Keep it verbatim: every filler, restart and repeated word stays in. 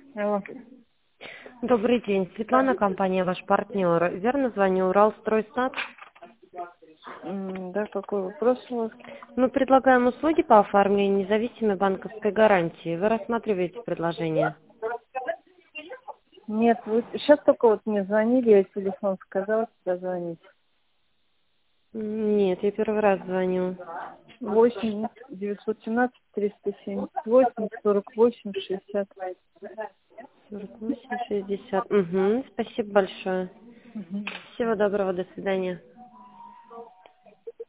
Алло. Добрый день. Светлана, компания «Ваш партнер». Верно звоню? Уралстройснаб. М, Да, какой вопрос у вас? Мы предлагаем услуги по оформлению независимой банковской гарантии. Вы рассматриваете предложение? Нет, вы сейчас только вот мне звонили, я телефон сказал, позвонить. М, Нет, я первый раз звоню. Восемь девятьсот семнадцать триста семьдесят восемь сорок восемь шестьдесят. сорок восемь шестьдесят. Угу, спасибо большое. Мгм. Всего доброго, до свидания.